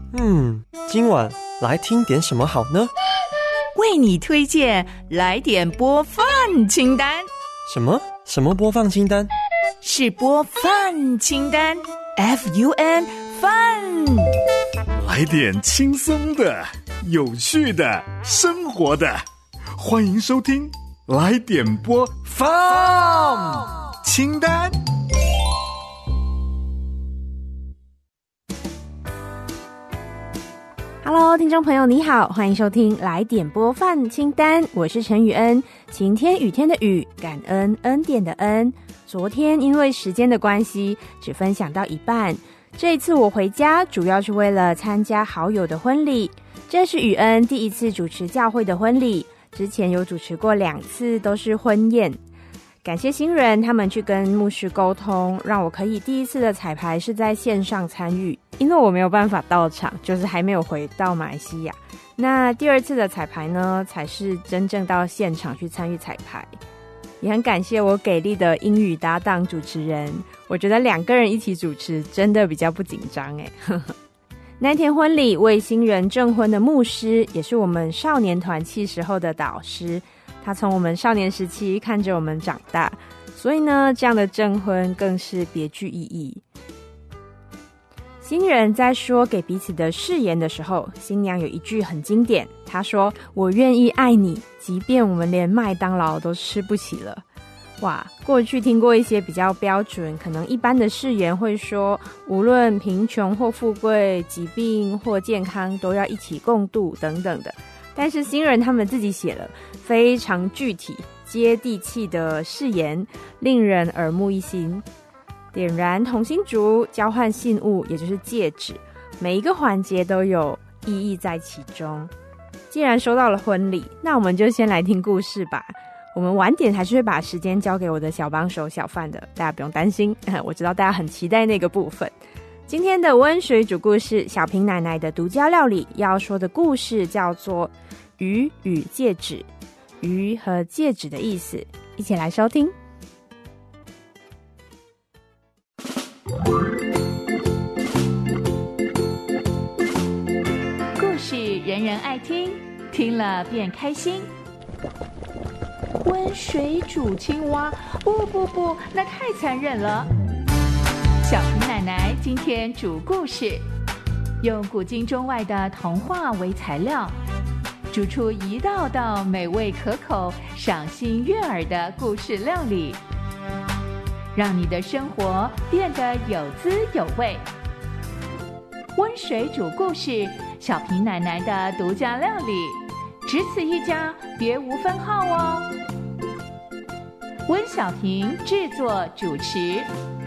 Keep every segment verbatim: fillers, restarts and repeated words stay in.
嗯，今晚来听点什么好呢？ 为你推荐来点播饭清单。 什么？什么播放清单？ 是播饭清单 F U N 饭。 来点轻松的、有趣的、生活的，欢迎收听来点播放清单。 Hello， 听众朋友你好，欢迎收听来点播饭清单，我是陈雨恩。晴天雨天的雨，感恩恩典的恩。昨天因为时间的关系，只分享到一半。这一次我回家，主要是为了参加好友的婚礼。这是雨恩第一次主持教会的婚礼，之前有主持过两次，都是婚宴。感谢新人他们去跟牧师沟通，让我可以第一次的彩排是在线上参与，因为我没有办法到场，就是还没有回到马来西亚。那第二次的彩排呢，才是真正到现场去参与彩排。也很感谢我给力的英语搭档主持人，我觉得两个人一起主持真的比较不紧张耶。那天婚礼为新人证婚的牧师，也是我们少年团契时候的导师，他从我们少年时期看着我们长大，所以呢，这样的证婚更是别具意义。新人在说给彼此的誓言的时候，新娘有一句很经典，她说：“我愿意爱你，即便我们连麦当劳都吃不起了。”哇，过去听过一些比较标准，可能一般的誓言会说，无论贫穷或富贵，疾病或健康，都要一起共度等等的。但是新人他们自己写了非常具体、接地气的誓言，令人耳目一新。点燃同心烛，交换信物，也就是戒指，每一个环节都有意义在其中。既然说到了婚礼，那我们就先来听故事吧。我们晚点还是会把时间交给我的小帮手小范的，大家不用担心，我知道大家很期待那个部分。今天的温水煮故事，小平奶奶的独家料理要说的故事叫做鱼与戒指。鱼和戒指的意思，一起来收听。 故事人人爱听，听了便开心。温水煮青蛙，不不不，那太残忍了。小平奶奶今天煮故事，用古今中外的童话为材料，煮出一道道美味可口、赏心悦耳的故事料理，让你的生活变得有滋有味。温水煮故事，小平奶奶的独家料理，只此一家，别无分号哦。温小平制作主持。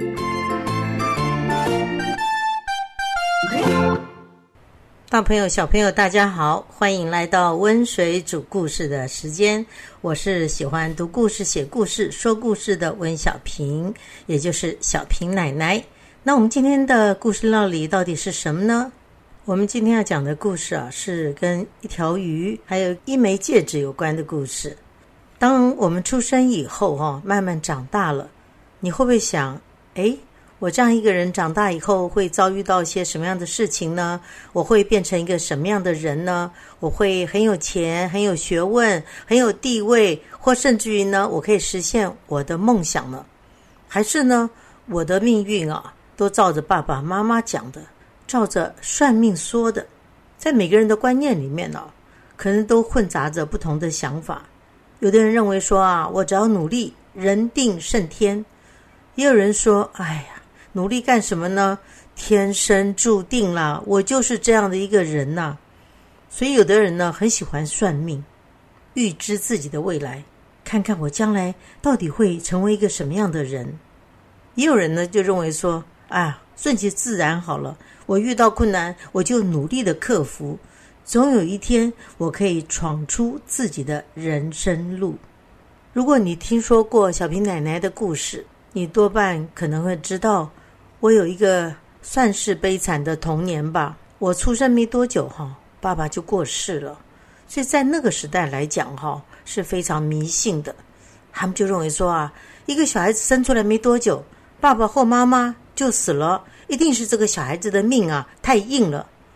大朋友小朋友大家好，欢迎来到温水煮故事的时间，我是喜欢读故事、写故事、说故事的温小平，也就是小平奶奶。那我们今天的故事料理到底是什么呢？我们今天要讲的故事啊，是跟一条鱼还有一枚戒指有关的故事。当我们出生以后哦，慢慢长大了，你会不会想，诶，我这样一个人长大以后会遭遇到一些什么样的事情呢？我会变成一个什么样的人呢？我会很有钱、很有学问、很有地位，或甚至于呢，我可以实现我的梦想呢？还是呢，我的命运啊，都照着爸爸妈妈讲的，照着算命说的？在每个人的观念里面啊，可能都混杂着不同的想法。有的人认为说啊，我只要努力，人定胜天。也有人说，哎呀，努力干什么呢？天生注定啦，我就是这样的一个人呐。所以有的人呢，很喜欢算命，预知自己的未来，看看我将来到底会成为一个什么样的人。也有人呢，就认为说，啊，顺其自然好了，我遇到困难，我就努力的克服，总有一天我可以闯出自己的人生路。如果你听说过小平奶奶的故事，你多半可能会知道，我有一个算是悲惨的童年吧。我出生没多久哈，爸爸就过世了，所以在那个时代来讲哈，是非常迷信的。他们就认为说啊，一个小孩子生出来没多久，爸爸或妈妈就死了，一定是这个小孩子的命啊太硬了。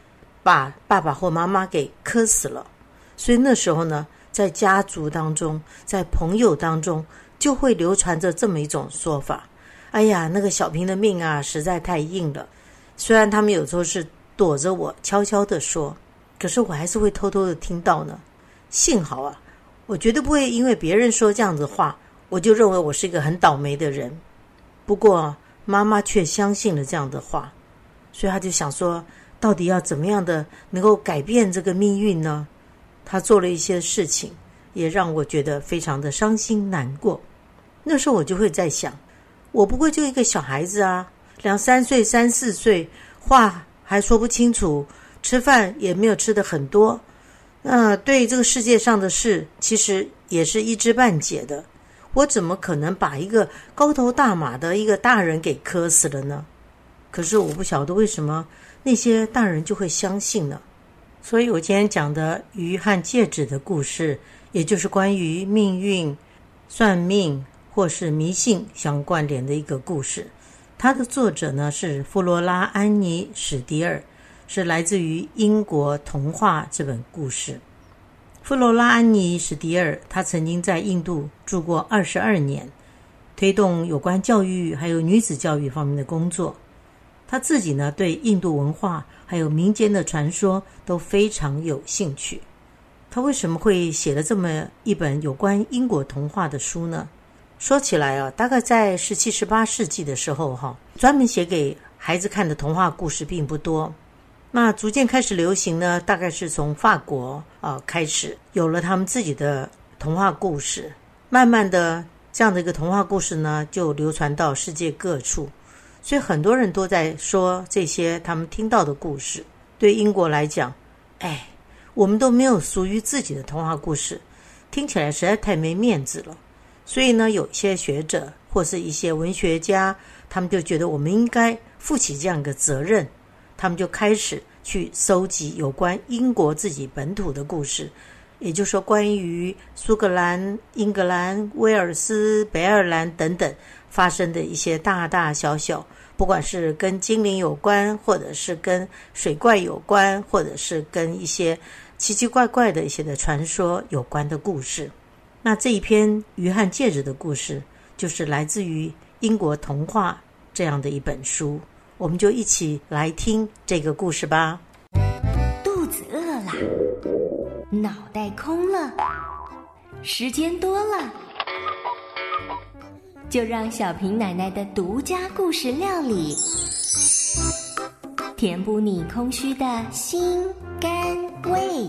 把爸爸或妈妈给磕死了。所以那时候呢，在家族当中，在朋友当中，就会流传着这么一种说法：哎呀，那个小平的命啊，实在太硬了。虽然他们有时候是躲着我悄悄地说，可是我还是会偷偷的听到呢。幸好啊，我绝对不会因为别人说这样子话，我就认为我是一个很倒霉的人。不过妈妈却相信了这样的话，所以她就想说，到底要怎么样的能够改变这个命运呢？她做了一些事情，也让我觉得非常的伤心难过。那时候我就会在想，我不过就一个小孩子啊，两三岁三四岁，话还说不清楚，吃饭也没有吃得很多，那对这个世界上的事其实也是一知半解的。我怎么可能把一个高头大马的一个大人给磕死了呢？可是我不晓得为什么那些大人就会相信呢？所以我今天讲的鱼和戒指的故事，也就是关于命运、算命或是迷信相关联的一个故事。它的作者呢是弗罗拉安妮史迪尔，是来自于英国童话这本故事。弗罗拉安妮史迪尔，她曾经在印度住过二十二年，推动有关教育还有女子教育方面的工作。她自己呢对印度文化还有民间的传说都非常有兴趣。她为什么会写了这么一本有关英国童话的书呢？说起来啊，大概在十七、十八世纪的时候哈，专门写给孩子看的童话故事并不多。那逐渐开始流行呢，大概是从法国啊、呃、开始有了他们自己的童话故事。慢慢的，这样的一个童话故事呢，就流传到世界各处。所以很多人都在说这些他们听到的故事。对英国来讲，哎，我们都没有属于自己的童话故事，听起来实在太没面子了。所以呢，有些学者或是一些文学家，他们就觉得我们应该负起这样一个责任，他们就开始去搜集有关英国自己本土的故事，也就是说关于苏格兰、英格兰、威尔斯、北爱尔兰等等发生的一些大大小小，不管是跟精灵有关，或者是跟水怪有关，或者是跟一些奇奇怪怪的一些的传说有关的故事。那这一篇鱼和戒指的故事，就是来自于英国童话这样的一本书。我们就一起来听这个故事吧。 肚子饿了，脑袋空了，时间多了，就让小平奶奶的独家故事料理，填补你空虚的心肝胃。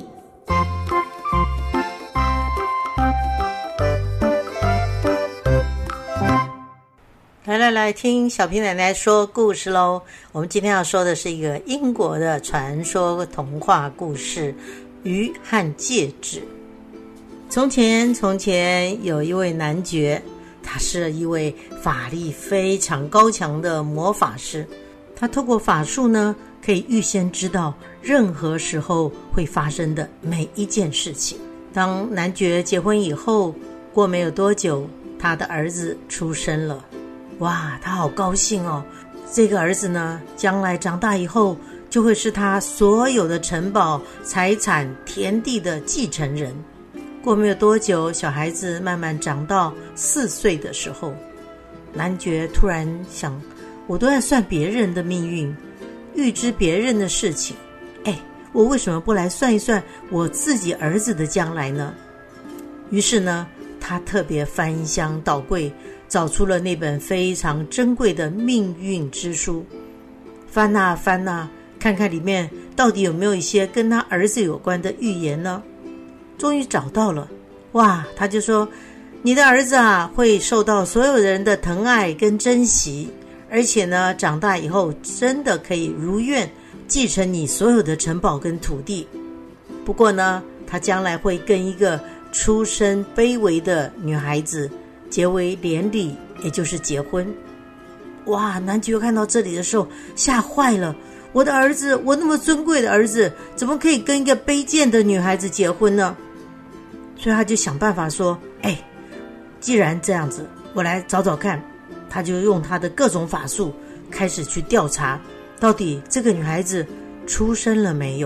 来来来，听小平奶奶说故事咯。我们今天要说的是一个英国的传说童话故事《鱼和戒指》。从前从前有一位男爵，他是一位法力非常高强的魔法师。他透过法术呢，可以预先知道任何时候会发生的每一件事情。当男爵结婚以后，过没有多久，他的儿子出生了。哇，他好高兴哦！这个儿子呢，将来长大以后，就会是他所有的城堡、财产、田地的继承人。过没有多久，小孩子慢慢长到四岁的时候，男爵突然想，我都在算别人的命运，预知别人的事情，哎，我为什么不来算一算我自己儿子的将来呢？于是呢，他特别翻箱倒柜，找出了那本非常珍贵的命运之书，翻啊翻啊，看看里面到底有没有一些跟他儿子有关的预言呢？终于找到了。哇，他就说，你的儿子啊，会受到所有人的疼爱跟珍惜，而且呢，长大以后真的可以如愿继承你所有的城堡跟土地。不过呢，他将来会跟一个出身卑微的女孩子结为连理，也就是结婚。哇，男爵看到这里的时候吓坏了，我的儿子，我那么尊贵的儿子，怎么可以跟一个卑贱的女孩子结婚呢？所以他就想办法说，哎，既然这样子，我来找找看。他就用他的各种法术开始去调查，到底这个女孩子出生了没有，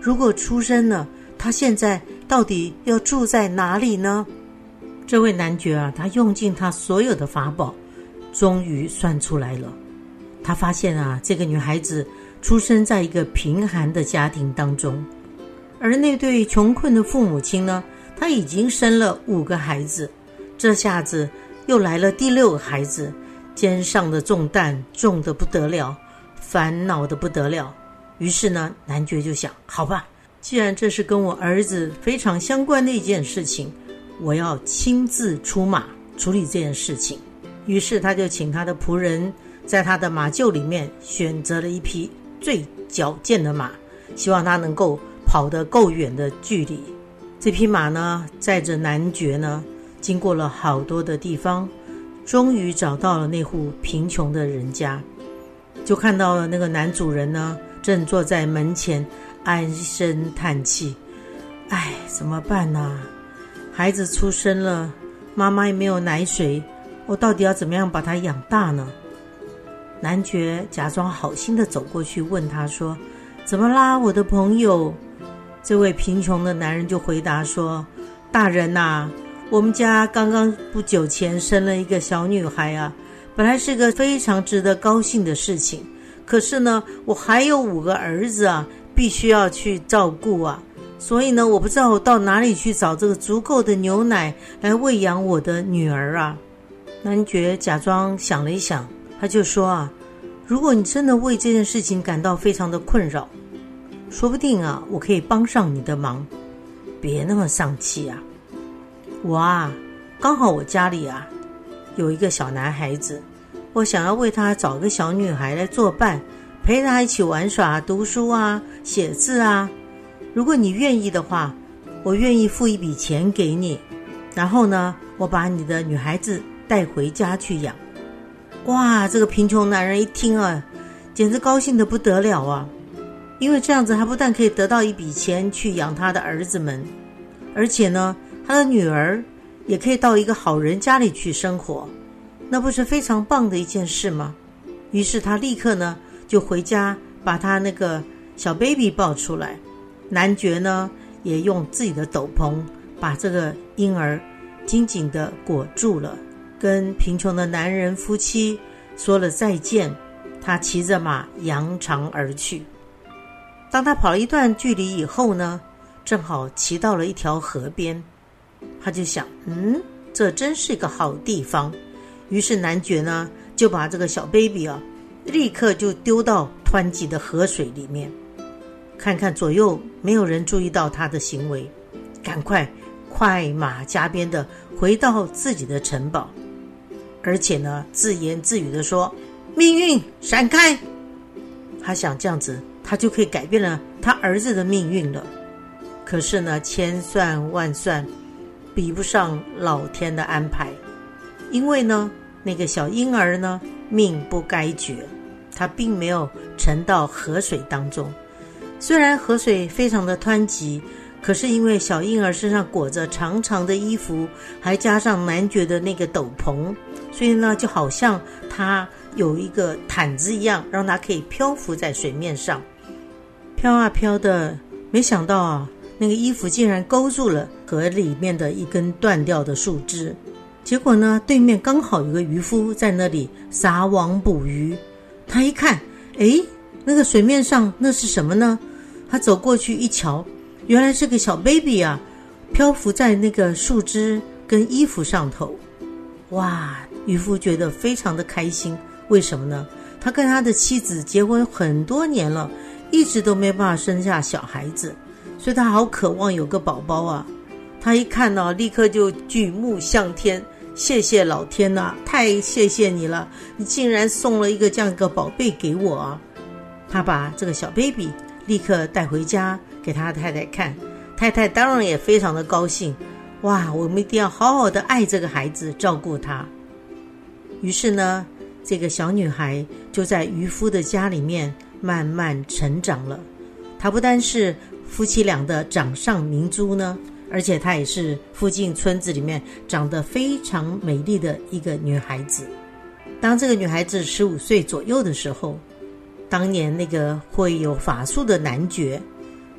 如果出生了，他现在到底要住在哪里呢？这位男爵啊，他用尽他所有的法宝，终于算出来了。他发现啊，这个女孩子出生在一个贫寒的家庭当中，而那对穷困的父母亲呢，他已经生了五个孩子，这下子又来了第六个孩子，肩上的重担重得不得了，烦恼得不得了。于是呢，男爵就想，好吧，既然这是跟我儿子非常相关的一件事情，我要亲自出马处理这件事情。于是他就请他的仆人在他的马厩里面选择了一匹最矫健的马，希望他能够跑得够远的距离。这匹马呢，载着男爵呢，经过了好多的地方，终于找到了那户贫穷的人家，就看到了那个男主人呢，正坐在门前唉声叹气。哎，怎么办啊？孩子出生了，妈妈也没有奶水，我到底要怎么样把他养大呢？男爵假装好心的走过去问他说，怎么啦，我的朋友？这位贫穷的男人就回答说，大人啊，我们家刚刚不久前生了一个小女孩啊，本来是个非常值得高兴的事情，可是呢，我还有五个儿子啊，必须要去照顾啊，所以呢，我不知道我到哪里去找这个足够的牛奶来喂养我的女儿啊。男爵假装想了一想，他就说啊，如果你真的为这件事情感到非常的困扰，说不定啊，我可以帮上你的忙，别那么丧气啊。我啊，刚好我家里啊有一个小男孩子，我想要为他找个小女孩来作伴，陪他一起玩耍、读书啊、写字啊。如果你愿意的话，我愿意付一笔钱给你，然后呢，我把你的女孩子带回家去养。哇，这个贫穷男人一听啊，简直高兴得不得了啊！因为这样子，他不但可以得到一笔钱去养他的儿子们，而且呢，他的女儿也可以到一个好人家里去生活，那不是非常棒的一件事吗？于是他立刻呢就回家把他那个小 baby 抱出来，男爵呢也用自己的斗篷把这个婴儿紧紧地裹住了，跟贫穷的男人夫妻说了再见，他骑着马扬长而去。当他跑了一段距离以后呢，正好骑到了一条河边，他就想，嗯，这真是一个好地方。于是男爵呢就把这个小 baby 啊立刻就丢到湍急的河水里面，看看左右没有人注意到他的行为，赶快快马加鞭的回到自己的城堡，而且呢自言自语的说，命运闪开。他想这样子他就可以改变了他儿子的命运了。可是呢，千算万算比不上老天的安排，因为呢那个小婴儿呢命不该绝，他并没有沉到河水当中。虽然河水非常的湍急，可是因为小婴儿身上裹着长长的衣服，还加上男爵的那个斗篷，所以呢就好像他有一个毯子一样，让他可以漂浮在水面上，飘啊飘的。没想到啊，那个衣服竟然勾住了河里面的一根断掉的树枝。结果呢，对面刚好有个渔夫在那里撒网捕鱼。他一看，诶，那个水面上那是什么呢？他走过去一瞧，原来是个小 baby 啊，漂浮在那个树枝跟衣服上头。哇，渔夫觉得非常的开心。为什么呢？他跟他的妻子结婚很多年了，一直都没办法生下小孩子，所以他好渴望有个宝宝啊。他一看到，立刻就举目向天，谢谢老天啊，太谢谢你了，你竟然送了一个这样一个宝贝给我啊。他把这个小 baby 立刻带回家给他太太看，太太当然也非常的高兴。哇，我们一定要好好的爱这个孩子，照顾他。于是呢，这个小女孩就在渔夫的家里面慢慢成长了。她不单是夫妻俩的掌上明珠呢，而且她也是附近村子里面长得非常美丽的一个女孩子。当这个女孩子十五岁左右的时候，当年那个会有法术的男爵，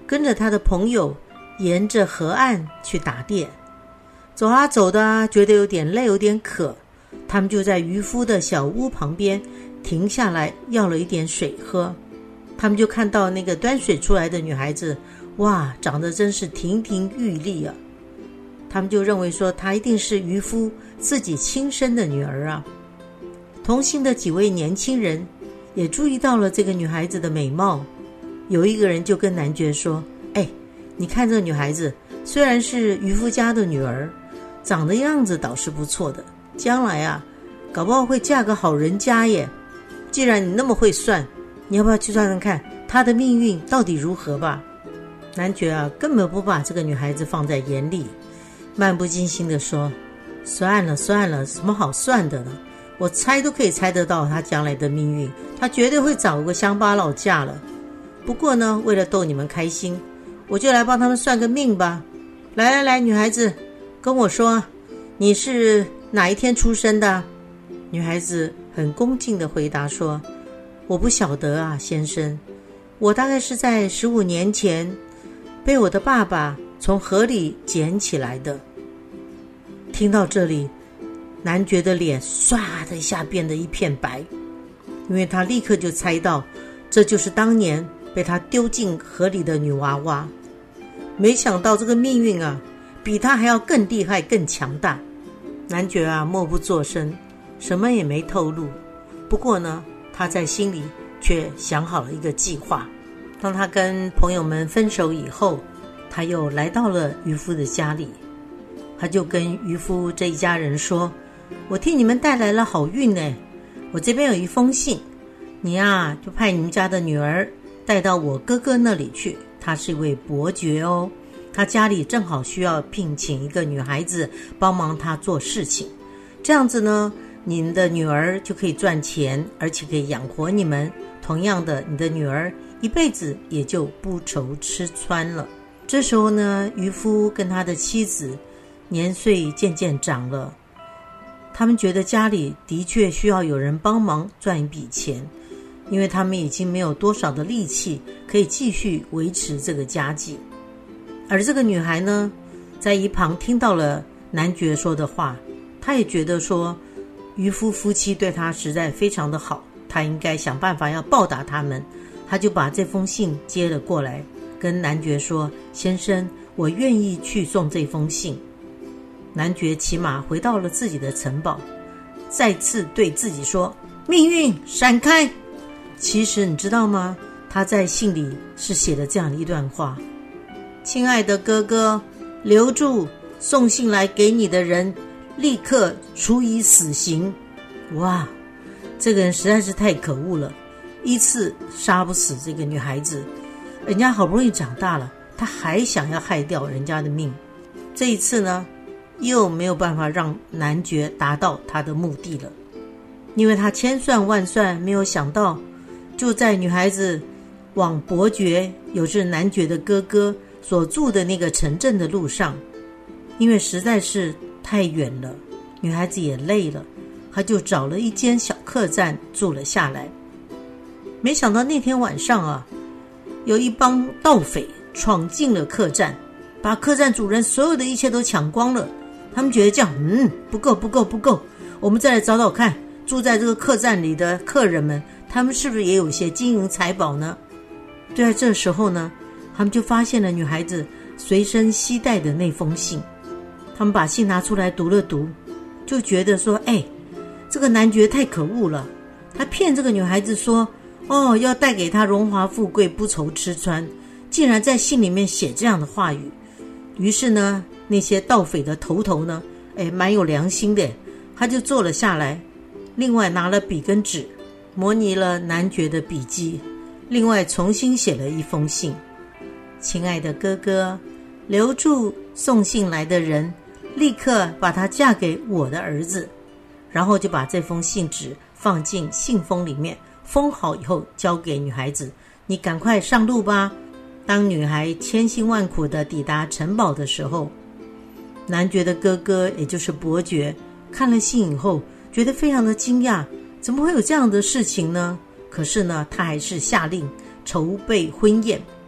跟着他的朋友沿着河岸去打猎。走啊走的啊，觉得有点累有点渴，他们就在渔夫的小屋旁边停下来要了一点水喝。他们就看到那个端水出来的女孩子，哇，长得真是亭亭玉立啊。他们就认为说她一定是渔夫自己亲生的女儿啊。同行的几位年轻人也注意到了这个女孩子的美貌，有一个人就跟男爵说，哎，你看这个女孩子虽然是渔夫家的女儿，长得样子倒是不错的，将来啊搞不好会嫁个好人家耶。既然你那么会算，你要不要去算算看她的命运到底如何吧。男爵啊根本不把这个女孩子放在眼里，漫不经心地说，算了算了，什么好算的呢？我猜都可以猜得到她将来的命运，她绝对会找个乡巴佬嫁了。不过呢，为了逗你们开心，我就来帮他们算个命吧。来来来，女孩子跟我说，你是哪一天出生的？女孩子很恭敬地回答说，我不晓得啊，先生，我大概是在十五年前被我的爸爸从河里捡起来的。听到这里，男爵的脸唰的一下变得一片白，因为他立刻就猜到这就是当年被他丢进河里的女娃娃。没想到这个命运啊比他还要更厉害更强大。男爵啊默不作声，什么也没透露。不过呢，他在心里却想好了一个计划。当他跟朋友们分手以后，他又来到了渔夫的家里。他就跟渔夫这一家人说，我替你们带来了好运呢，我这边有一封信，你啊就派你们家的女儿带到我哥哥那里去，他是一位伯爵哦，他家里正好需要聘请一个女孩子帮忙他做事情，这样子呢，你们的女儿就可以赚钱，而且可以养活你们。同样的，你的女儿一辈子也就不愁吃穿了。这时候呢，渔夫跟他的妻子年岁渐渐长了，他们觉得家里的确需要有人帮忙赚一笔钱，因为他们已经没有多少的力气可以继续维持这个家计。而这个女孩呢，在一旁听到了男爵说的话，她也觉得说渔夫夫妻对她实在非常的好，她应该想办法要报答他们。她就把这封信接了过来，跟男爵说，先生，我愿意去送这封信。男爵骑马回到了自己的城堡，再次对自己说，命运闪开。其实你知道吗，他在信里是写了这样的一段话，亲爱的哥哥，留住送信来给你的人，立刻处以死刑。哇，这个人实在是太可恶了，一次杀不死这个女孩子，人家好不容易长大了，他还想要害掉人家的命。这一次呢，又没有办法让男爵达到他的目的了，因为他千算万算，没有想到就在女孩子往伯爵，有是男爵的哥哥所住的那个城镇的路上，因为实在是太远了，女孩子也累了，她就找了一间小客栈住了下来。没想到那天晚上啊，有一帮盗匪闯进了客栈，把客栈主人所有的一切都抢光了。他们觉得这样，嗯，不够不够不够，我们再来找找看，住在这个客栈里的客人们，他们是不是也有一些金银财宝呢？就在这时候呢，他们就发现了女孩子随身携带的那封信。他们把信拿出来读了读，就觉得说，哎，这个男爵太可恶了，他骗这个女孩子说，哦，要带给她荣华富贵，不愁吃穿，竟然在信里面写这样的话语。于是呢，那些盗匪的头头呢，哎，蛮有良心的，他就坐了下来，另外拿了笔跟纸，模拟了男爵的笔迹，另外重新写了一封信。亲爱的哥哥，留住送信来的人，立刻把她嫁给我的儿子。然后就把这封信纸放进信封里面，封好以后交给女孩子，你赶快上路吧。当女孩千辛万苦地抵达城堡的时候，男爵的哥哥也就是伯爵看了信以后觉得非常的惊讶，怎么会有这样的事情呢？可是呢，他还是下令筹备婚宴。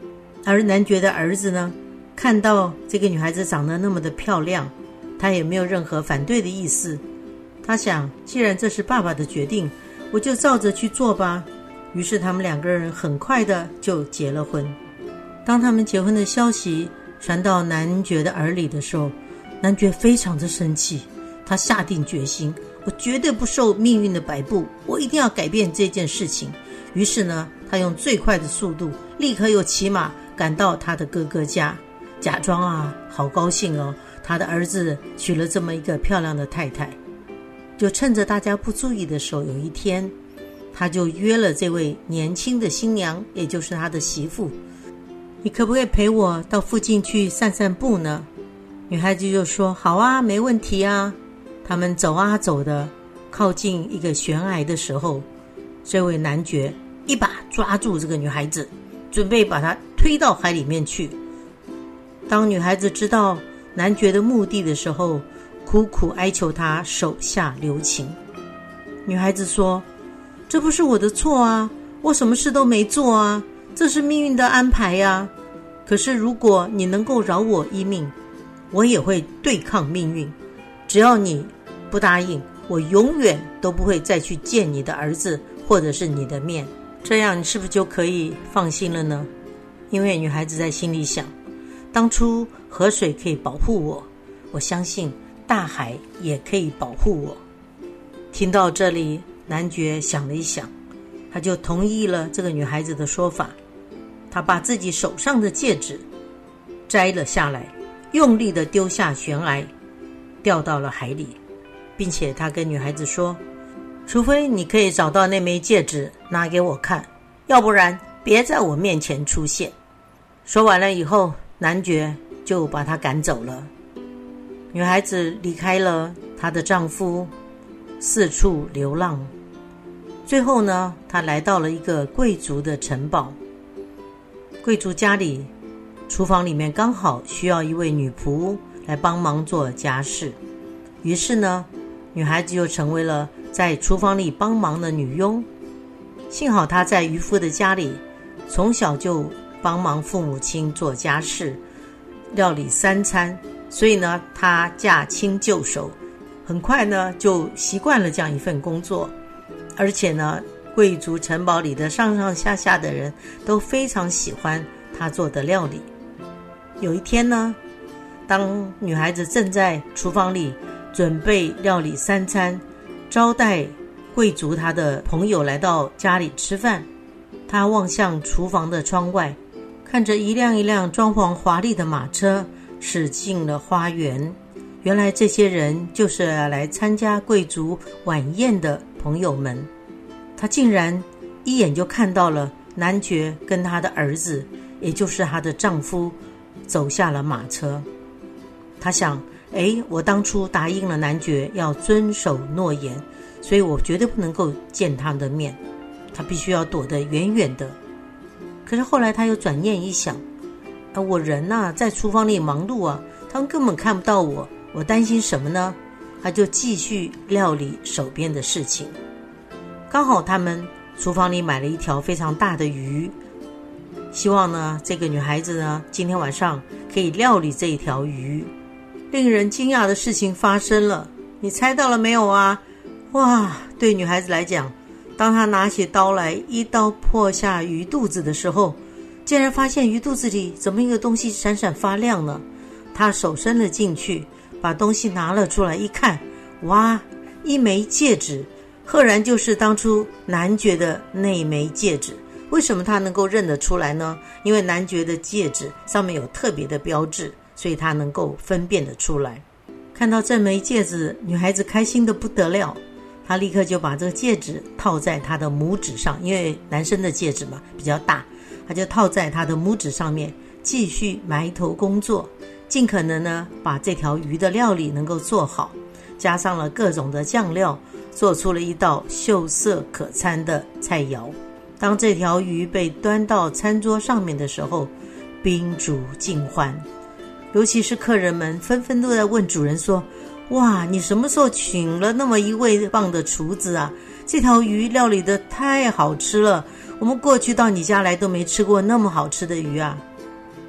而男爵的儿子呢，看到这个女孩子长得那么的漂亮，他也没有任何反对的意思。他想，既然这是爸爸的决定，我就照着去做吧。于是他们两个人很快的就结了婚。当他们结婚的消息传到男爵的耳里的时候，男爵非常的生气，他下定决心，我绝对不受命运的摆布，我一定要改变这件事情。于是呢，他用最快的速度立刻又骑马赶到他的哥哥家，假装啊好高兴哦，他的儿子娶了这么一个漂亮的太太。就趁着大家不注意的时候，有一天他就约了这位年轻的新娘，也就是他的媳妇，你可不可以陪我到附近去散散步呢？女孩子就说好啊，没问题啊。他们走啊走的，靠近一个悬崖的时候，这位男爵一把抓住这个女孩子，准备把她推到海里面去。当女孩子知道男爵的目的的时候，苦苦哀求他手下留情。女孩子说，这不是我的错啊，我什么事都没做啊，这是命运的安排啊。可是如果你能够饶我一命，我也会对抗命运。只要你不答应，我永远都不会再去见你的儿子或者是你的面。这样你是不是就可以放心了呢？因为女孩子在心里想，当初河水可以保护我，我相信大海也可以保护我。听到这里，男爵想了一想，他就同意了这个女孩子的说法。他把自己手上的戒指摘了下来，用力地丢下悬崖，掉到了海里，并且他跟女孩子说，除非你可以找到那枚戒指拿给我看，要不然别在我面前出现。说完了以后，男爵就把她赶走了。女孩子离开了她的丈夫，四处流浪。最后呢，她来到了一个贵族的城堡。贵族家里厨房里面刚好需要一位女仆来帮忙做家事，于是呢，女孩子就成为了在厨房里帮忙的女佣。幸好她在渔夫的家里从小就帮忙父母亲做家事，料理三餐，所以呢，她驾轻就熟，很快呢就习惯了这样一份工作。而且呢，贵族城堡里的上上下下的人都非常喜欢她做的料理。有一天呢，当女孩子正在厨房里准备料理三餐，招待贵族他的朋友来到家里吃饭，她望向厨房的窗外，看着一辆一辆装潢华丽的马车驶进了花园。原来这些人就是来参加贵族晚宴的朋友们。她竟然一眼就看到了男爵跟他的儿子，也就是她的丈夫走下了马车。她想，诶，我当初答应了男爵要遵守诺言，所以我绝对不能够见他的面，她必须要躲得远远的。可是后来她又转念一想，啊，我人啊在厨房里忙碌啊，他们根本看不到我，我担心什么呢？她就继续料理手边的事情。刚好他们厨房里买了一条非常大的鱼，希望呢这个女孩子呢今天晚上可以料理这一条鱼。令人惊讶的事情发生了，你猜到了没有啊？哇，对女孩子来讲，当她拿起刀来一刀破下鱼肚子的时候，竟然发现鱼肚子里怎么一个东西闪闪发亮呢？她手伸了进去，把东西拿了出来，一看，哇，一枚戒指，赫然就是当初男爵的那枚戒指。为什么他能够认得出来呢？因为男爵的戒指上面有特别的标志，所以他能够分辨得出来。看到这枚戒指，女孩子开心得不得了，她立刻就把这个戒指套在她的拇指上，因为男生的戒指嘛比较大，她就套在她的拇指上面，继续埋头工作，尽可能呢把这条鱼的料理能够做好，加上了各种的酱料，做出了一道秀色可餐的菜肴。当这条鱼被端到餐桌上面的时候，宾主尽欢，尤其是客人们纷纷都在问主人说，哇，你什么时候请了那么一位棒的厨子啊？这条鱼料理得太好吃了，我们过去到你家来都没吃过那么好吃的鱼啊。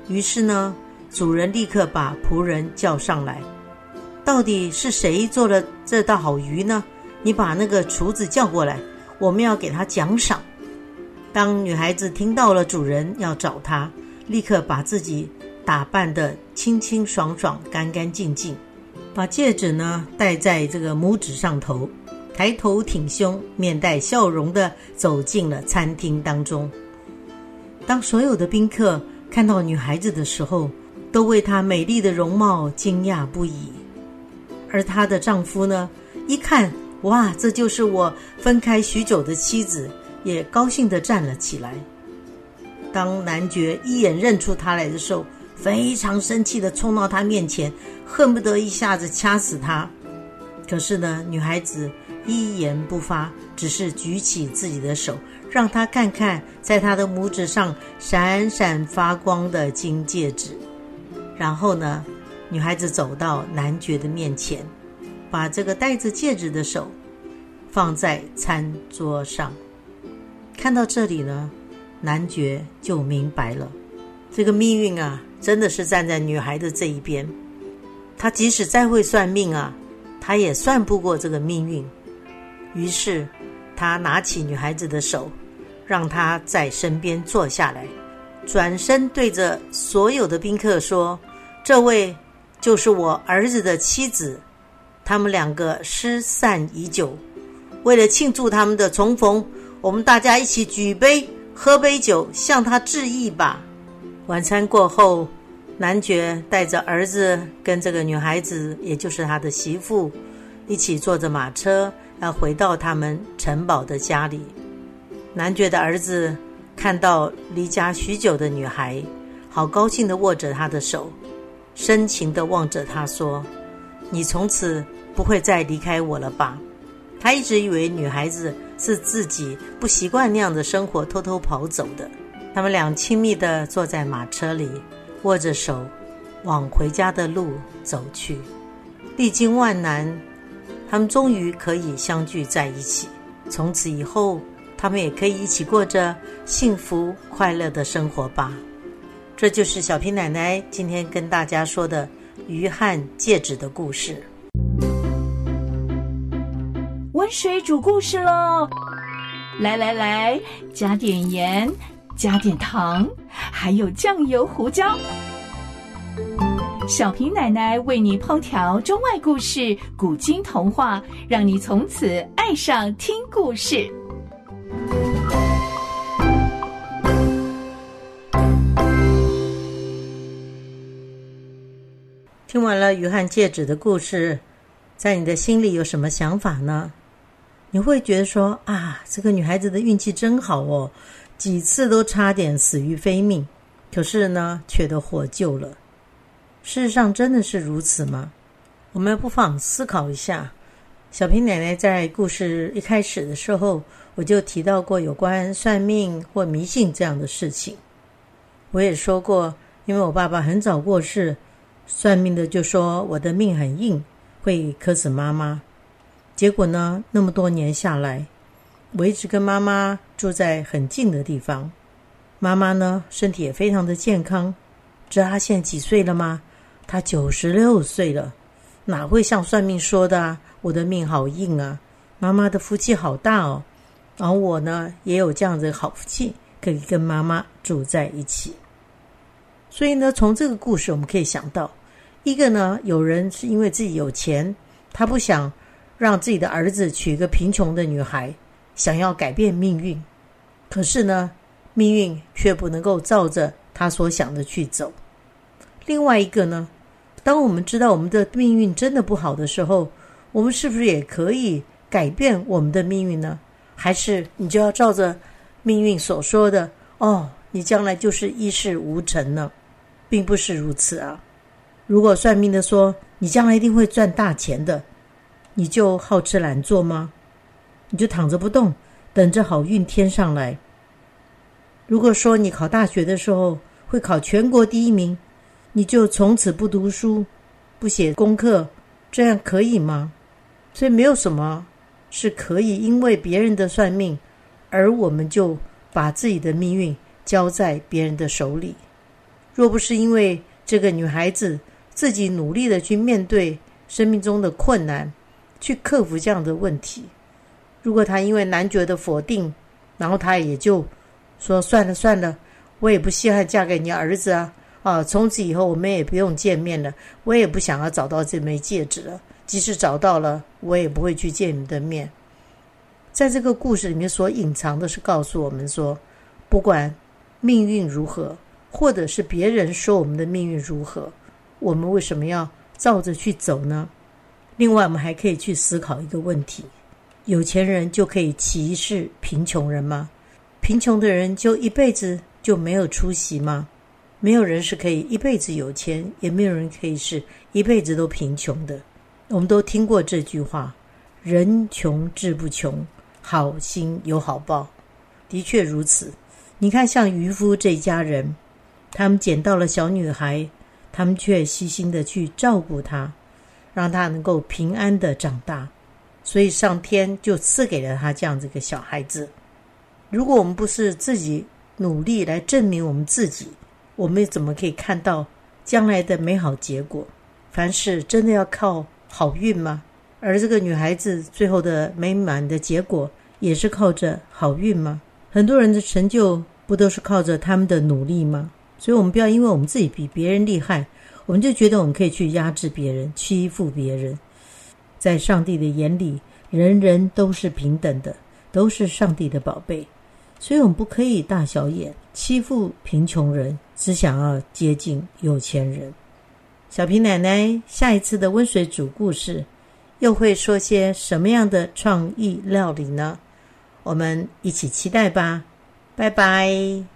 于是呢，主人立刻把仆人叫上来，到底是谁做了这道好鱼呢？你把那个厨子叫过来，我们要给他奖赏。当女孩子听到了主人要找她，立刻把自己打扮得清清爽爽、干干净净，把戒指呢戴在这个拇指上头，抬头挺胸，面带笑容地走进了餐厅当中。当所有的宾客看到女孩子的时候，都为她美丽的容貌惊讶不已。而她的丈夫呢，一看，哇，这就是我分开许久的妻子，也高兴地站了起来。当男爵一眼认出她来的时候，非常生气地冲到她面前，恨不得一下子掐死她。可是呢，女孩子一言不发，只是举起自己的手，让他看看在他的拇指上闪闪发光的金戒指。然后呢，女孩子走到男爵的面前，把这个戴着戒指的手放在餐桌上。看到这里呢，男爵就明白了，这个命运啊，真的是站在女孩的这一边。他即使再会算命啊，他也算不过这个命运。于是他拿起女孩子的手，让她在身边坐下来，转身对着所有的宾客说，这位就是我儿子的妻子，他们两个失散已久，为了庆祝他们的重逢，我们大家一起举杯喝杯酒，向他致意吧。晚餐过后，男爵带着儿子跟这个女孩子，也就是他的媳妇，一起坐着马车要回到他们城堡的家里。男爵的儿子看到离家许久的女孩，好高兴地握着她的手，深情地望着她说，你从此不会再离开我了吧？他一直以为女孩子是自己不习惯那样的生活偷偷跑走的。他们俩亲密地坐在马车里，握着手往回家的路走去。历经万难，他们终于可以相聚在一起。从此以后，他们也可以一起过着幸福快乐的生活吧。这就是小平奶奶今天跟大家说的鱼和戒指的故事。 温水煮故事咯，来来来，加点盐，加点糖，还有酱油、胡椒。小平奶奶为你烹调中外故事、古今童话，让你从此爱上听故事。 听完了鱼和戒指的故事，在你的心里有什么想法呢？你会觉得说啊，这个女孩子的运气真好哦，几次都差点死于非命，可是呢，却都获救了。事实上真的是如此吗？我们不妨思考一下。小平奶奶在故事一开始的时候，我就提到过有关算命或迷信这样的事情。我也说过，因为我爸爸很早过世，算命的就说我的命很硬，会磕死妈妈。结果呢，那么多年下来，我一直跟妈妈住在很近的地方。妈妈呢，身体也非常的健康。知道她现在几岁了吗？她九十六岁了。哪会像算命说的啊，我的命好硬啊，妈妈的福气好大哦。然后我呢，也有这样的好福气，可以跟妈妈住在一起。所以呢，从这个故事我们可以想到，一个呢，有人是因为自己有钱，他不想让自己的儿子娶一个贫穷的女孩，想要改变命运。可是呢，命运却不能够照着他所想的去走。另外一个呢，当我们知道我们的命运真的不好的时候，我们是不是也可以改变我们的命运呢？还是你就要照着命运所说的，哦，你将来就是一事无成呢？并不是如此啊。如果算命的说你将来一定会赚大钱的，你就好吃懒做吗？你就躺着不动，等着好运天上来？如果说你考大学的时候会考全国第一名，你就从此不读书，不写功课，这样可以吗？所以没有什么是可以因为别人的算命，而我们就把自己的命运交在别人的手里。 若不是因为这个女孩子自己努力的去面对生命中的困难，去克服这样的问题，如果她因为男爵的否定，然后她也就说算了算了，我也不稀罕嫁给你儿子啊，啊，从此以后我们也不用见面了，我也不想要找到这枚戒指了，即使找到了，我也不会去见你的面。在这个故事里面所隐藏的是告诉我们说，不管命运如何，或者是别人说我们的命运如何，我们为什么要照着去走呢？另外我们还可以去思考一个问题，有钱人就可以歧视贫穷人吗？贫穷的人就一辈子就没有出息吗？没有人是可以一辈子有钱，也没有人可以是一辈子都贫穷的。我们都听过这句话，人穷志不穷，好心有好报。的确如此，你看像渔夫这一家人，他们捡到了小女孩，他们却细心的去照顾她，让她能够平安的长大，所以上天就赐给了她这样子一个小孩子。如果我们不是自己努力来证明我们自己，我们怎么可以看到将来的美好结果？凡事真的要靠好运吗？而这个女孩子最后的美满的结果也是靠着好运吗？很多人的成就不都是靠着他们的努力吗？所以我们不要因为我们自己比别人厉害，我们就觉得我们可以去压制别人，欺负别人。在上帝的眼里，人人都是平等的，都是上帝的宝贝，所以我们不可以大小眼欺负贫穷人，只想要接近有钱人。小平奶奶下一次的温水煮故事又会说些什么样的创意料理呢？我们一起期待吧。拜拜。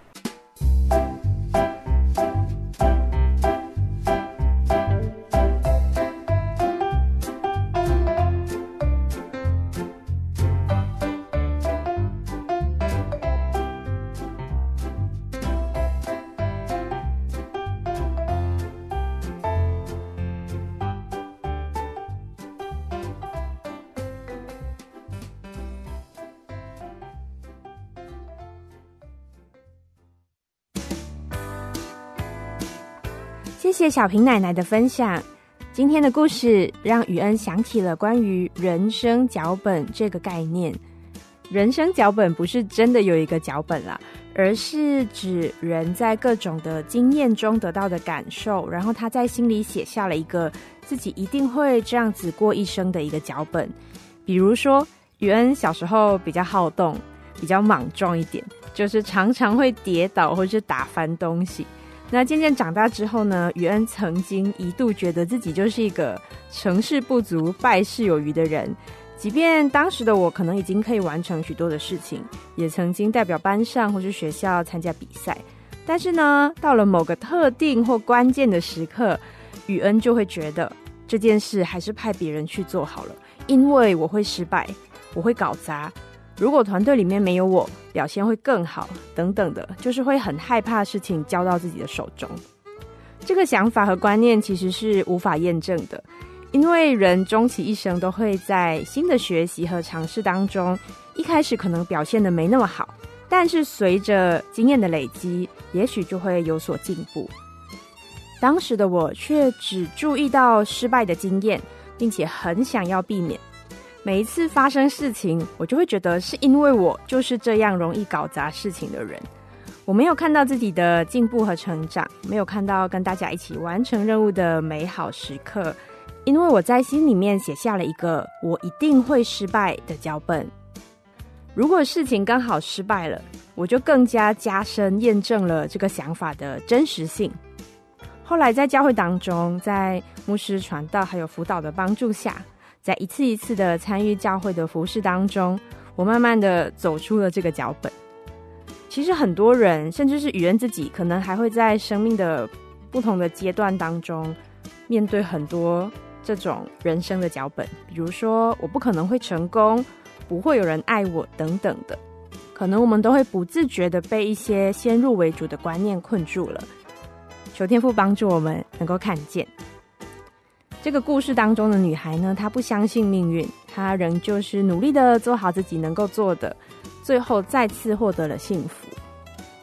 谢谢小平奶奶的分享。今天的故事让宇恩想起了关于人生脚本这个概念。人生脚本不是真的有一个脚本啦，而是指人在各种的经验中得到的感受，然后他在心里写下了一个自己一定会这样子过一生的一个脚本。比如说宇恩小时候比较好动，比较莽撞一点，就是常常会跌倒或是打翻东西。那渐渐长大之后呢，宇恩曾经一度觉得自己就是一个成事不足败事有余的人，即便当时的我可能已经可以完成许多的事情，也曾经代表班上或是学校参加比赛，但是呢，到了某个特定或关键的时刻，宇恩就会觉得这件事还是派别人去做好了，因为我会失败，我会搞砸，如果团队里面没有我，表现会更好等等的，就是会很害怕事情交到自己的手中。这个想法和观念其实是无法验证的，因为人终其一生都会在新的学习和尝试当中，一开始可能表现得没那么好，但是随着经验的累积，也许就会有所进步。当时的我却只注意到失败的经验，并且很想要避免。每一次发生事情，我就会觉得是因为我就是这样容易搞砸事情的人。我没有看到自己的进步和成长，没有看到跟大家一起完成任务的美好时刻，因为我在心里面写下了一个我一定会失败的脚本。如果事情刚好失败了，我就更加加深验证了这个想法的真实性。后来在教会当中，在牧师传道还有辅导的帮助下，在一次一次的参与教会的服事当中，我慢慢的走出了这个脚本。其实很多人，甚至是宇恩自己，可能还会在生命的不同的阶段当中，面对很多这种人生的脚本，比如说我不可能会成功，不会有人爱我等等的，可能我们都会不自觉的被一些先入为主的观念困住了。求天父帮助我们能够看见。这个故事当中的女孩呢，她不相信命运，她仍旧是努力的做好自己能够做的，最后再次获得了幸福。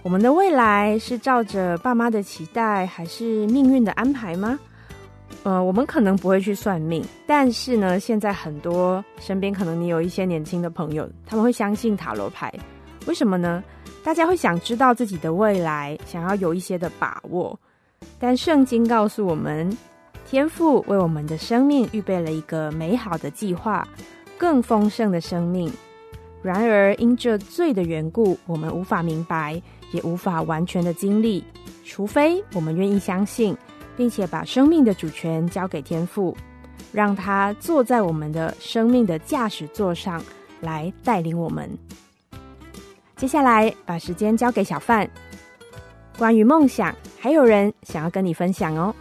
我们的未来是照着爸妈的期待，还是命运的安排吗？呃，我们可能不会去算命，但是呢，现在很多身边可能你有一些年轻的朋友，他们会相信塔罗牌。为什么呢？大家会想知道自己的未来，想要有一些的把握。但圣经告诉我们，天父为我们的生命预备了一个美好的计划，更丰盛的生命。然而因这罪的缘故，我们无法明白，也无法完全的经历，除非我们愿意相信，并且把生命的主权交给天父，让他坐在我们的生命的驾驶座上来带领我们。接下来把时间交给小范，关于梦想，还有人想要跟你分享哦。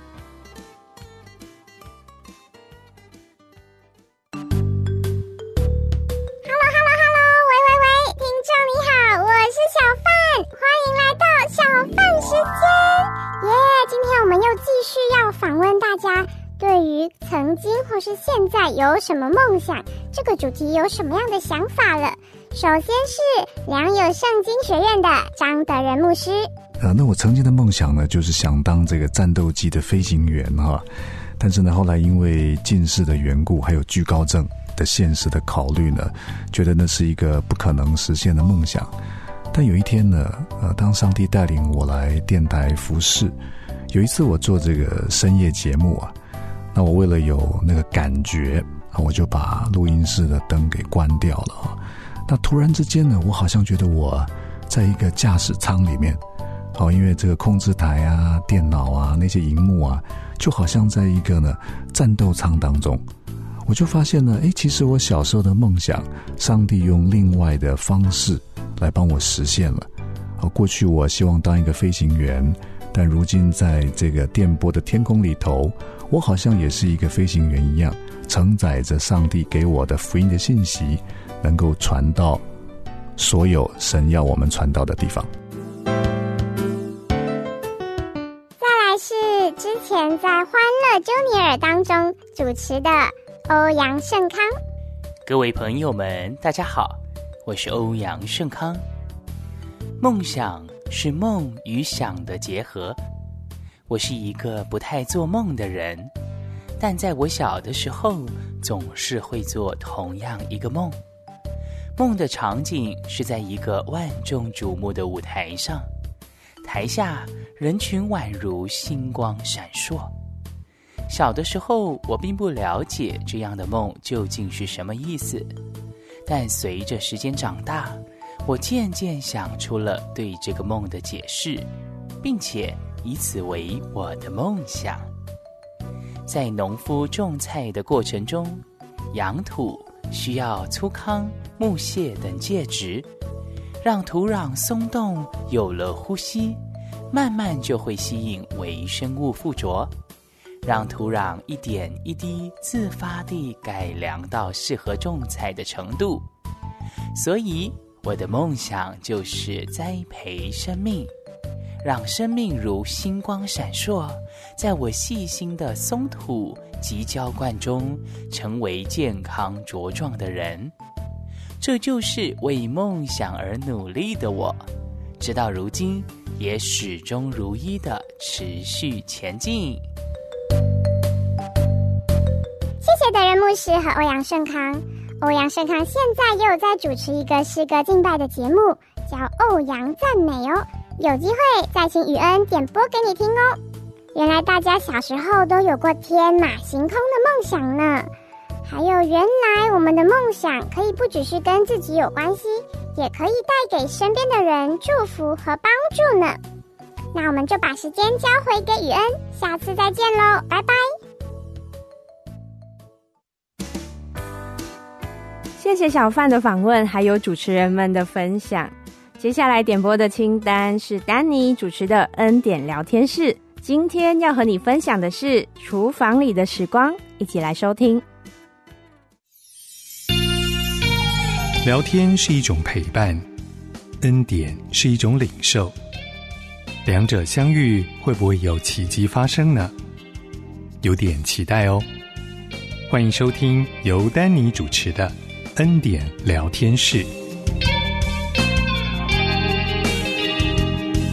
访问大家对于曾经或是现在有什么梦想，这个主题有什么样的想法了。首先是良友圣经学院的张德仁牧师。 呃，那我曾经的梦想呢，就是想当这个战斗机的飞行员哈，但是呢，后来因为近视的缘故，还有惧高症的现实的考虑呢，觉得那是一个不可能实现的梦想。但有一天呢，呃，当上帝带领我来电台服侍，有一次我做这个深夜节目啊，那我为了有那个感觉啊，我就把录音室的灯给关掉了啊。那突然之间呢，我好像觉得我在一个驾驶舱里面，好，因为这个控制台啊、电脑啊、那些荧幕啊，就好像在一个呢战斗舱当中。我就发现呢，诶，其实我小时候的梦想，上帝用另外的方式来帮我实现了。好，过去我希望当一个飞行员，但如今在这个电波的天空里头，我好像也是一个飞行员一样，承载着上帝给我的福音的信息，能够传到所有神要我们传到的地方。 再来是之前在欢乐 Junior 当中主持的欧阳盛康。 各位朋友们大家好，我是欧阳盛康。梦想是梦与想的结合。我是一个不太做梦的人，但在我小的时候总是会做同样一个梦。梦的场景是在一个万众瞩目的舞台上，台下人群宛如星光闪烁。小的时候我并不了解这样的梦究竟是什么意思，但随着时间长大，我渐渐想出了对这个梦的解释，并且以此为我的梦想。在农夫种菜的过程中，养土需要粗糠、木屑等介质，让土壤松动，有了呼吸，慢慢就会吸引微生物附着，让土壤一点一滴自发地改良到适合种菜的程度。所以我的梦想就是栽培生命，让生命如星光闪烁，在我细心的松土及浇灌中成为健康茁壮的人。这就是为梦想而努力的我，直到如今也始终如一地持续前进。 谢谢德仁牧师和欧阳盛康。欧阳盛康现在也有在主持一个诗歌敬拜的节目，叫欧阳赞美哦，有机会再请雨恩点播给你听哦。原来大家小时候都有过天马行空的梦想呢，还有原来我们的梦想可以不只是跟自己有关系，也可以带给身边的人祝福和帮助呢。那我们就把时间交回给雨恩，下次再见咯，拜拜。 谢谢小范的访问，还有主持人们的分享。接下来点播的清单是丹尼主持的恩典聊天室，今天要和你分享的是厨房里的时光，一起来收听。 聊天是一种陪伴，恩典是一种领受，两者相遇会不会有奇迹发生呢？有点期待哦。欢迎收听由丹尼主持的恩典聊天室。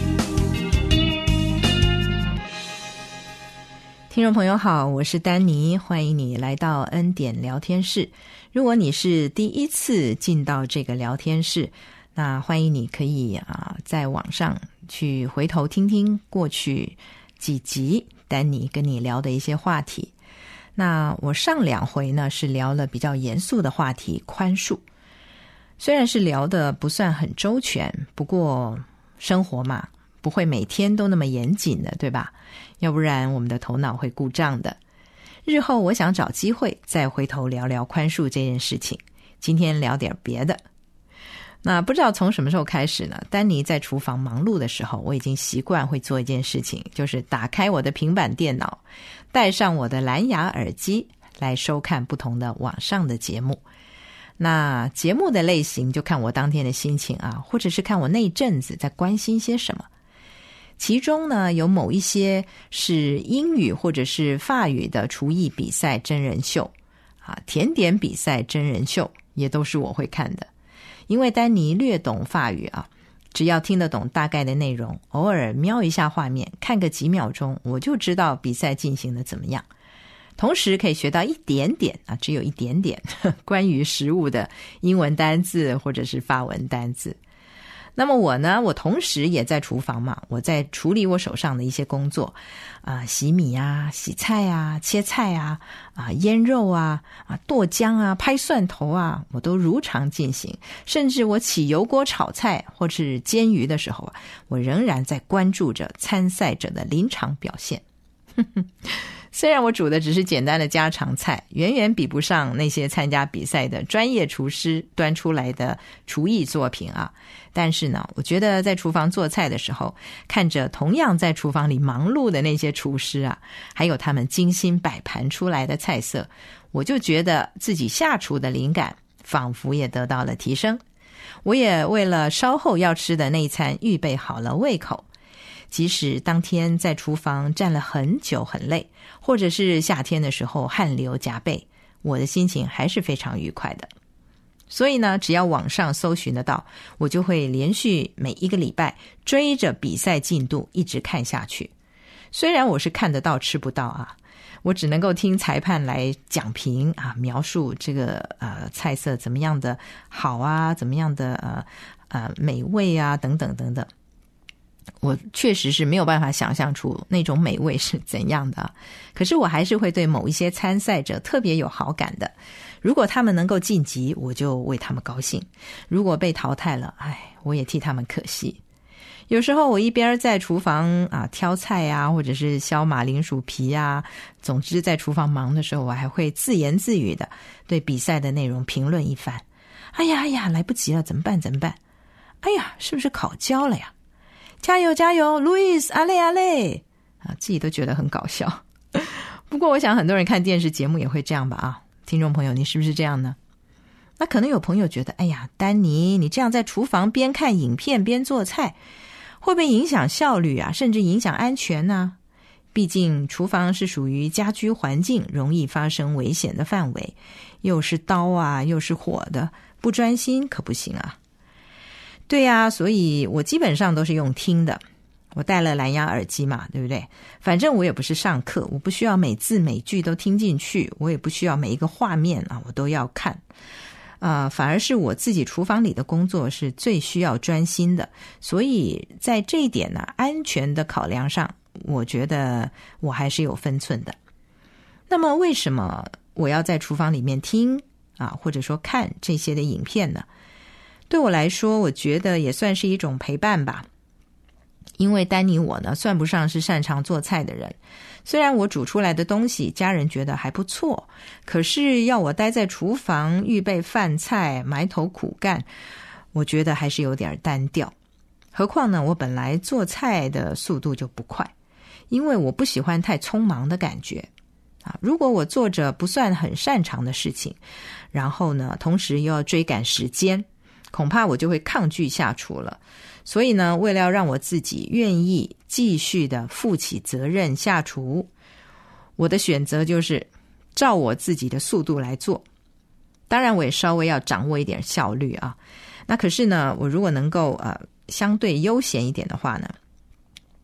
听众朋友好，我是丹妮，欢迎你来到恩典聊天室。如果你是第一次进到这个聊天室，那欢迎你可以啊在网上去回头听听过去几集丹妮跟你聊的一些话题。那我上两回呢是聊了比较严肃的话题，宽恕。虽然是聊的不算很周全，不过生活嘛，不会每天都那么严谨的，对吧？要不然我们的头脑会故障的。日后我想找机会再回头聊聊宽恕这件事情。今天聊点别的。那不知道从什么时候开始呢，丹妮在厨房忙碌的时候，我已经习惯会做一件事情，就是打开我的平板电脑，戴上我的蓝牙耳机来收看不同的网上的节目。那节目的类型就看我当天的心情啊，或者是看我那一阵子在关心些什么。其中呢，有某一些是英语或者是法语的厨艺比赛真人秀啊，甜点比赛真人秀也都是我会看的。因为丹妮略懂法语啊，只要听得懂大概的内容，偶尔瞄一下画面，看个几秒钟，我就知道比赛进行的怎么样。同时可以学到一点点啊，只有一点点关于食物的英文单字或者是法文单字。那么我呢，我同时也在厨房嘛，我在处理我手上的一些工作啊、呃，洗米啊，洗菜啊，切菜啊，啊、呃，腌肉啊，啊，剁姜啊，拍蒜头啊，我都如常进行。甚至我起油锅炒菜或是煎鱼的时候啊，我仍然在关注着参赛者的临场表现。虽然我煮的只是简单的家常菜，远远比不上那些参加比赛的专业厨师端出来的厨艺作品啊，但是呢，我觉得在厨房做菜的时候，看着同样在厨房里忙碌的那些厨师啊，还有他们精心摆盘出来的菜色，我就觉得自己下厨的灵感仿佛也得到了提升。我也为了稍后要吃的那一餐预备好了胃口。即使当天在厨房站了很久很累，或者是夏天的时候汗流浃背，我的心情还是非常愉快的。所以呢，只要网上搜寻得到，我就会连续每一个礼拜追着比赛进度一直看下去。虽然我是看得到吃不到啊，我只能够听裁判来讲评啊，描述这个呃菜色怎么样的好啊，怎么样的呃呃美味啊，等等等等。我确实是没有办法想象出那种美味是怎样的，可是我还是会对某一些参赛者特别有好感的。如果他们能够晋级，我就为他们高兴；如果被淘汰了，哎，我也替他们可惜。有时候我一边在厨房啊挑菜啊，或者是削马铃薯皮啊，总之在厨房忙的时候，我还会自言自语的对比赛的内容评论一番。哎呀哎呀，来不及了，怎么办怎么办？哎呀，是不是烤焦了呀？加油加油 Louis 阿累阿累啊，自己都觉得很搞笑。不过我想很多人看电视节目也会这样吧啊，听众朋友你是不是这样呢？那可能有朋友觉得，哎呀丹妮，你这样在厨房边看影片边做菜，会不会影响效率啊，甚至影响安全呢？毕竟厨房是属于家居环境容易发生危险的范围，又是刀啊又是火的，不专心可不行啊。对呀、啊，所以我基本上都是用听的。我戴了蓝牙耳机嘛，对不对？反正我也不是上课，我不需要每字每句都听进去，我也不需要每一个画面啊我都要看。啊、呃，反而是我自己厨房里的工作是最需要专心的，所以在这一点呢，安全的考量上，我觉得我还是有分寸的。那么为什么我要在厨房里面听啊，或者说看这些的影片呢？对我来说，我觉得也算是一种陪伴吧。因为丹妮我呢，算不上是擅长做菜的人，虽然我煮出来的东西家人觉得还不错，可是要我待在厨房预备饭菜埋头苦干，我觉得还是有点单调。何况呢，我本来做菜的速度就不快，因为我不喜欢太匆忙的感觉啊。如果我做着不算很擅长的事情，然后呢，同时又要追赶时间，恐怕我就会抗拒下厨了。所以呢，为了要让我自己愿意继续的负起责任下厨，我的选择就是照我自己的速度来做。当然我也稍微要掌握一点效率啊。那可是呢，我如果能够呃相对悠闲一点的话呢，